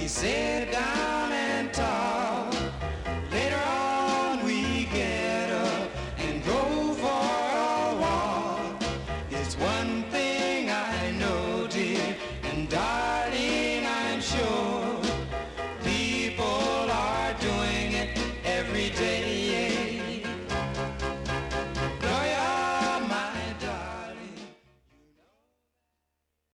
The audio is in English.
sit down and talk. Later on we get up and go for a walk. It's one thing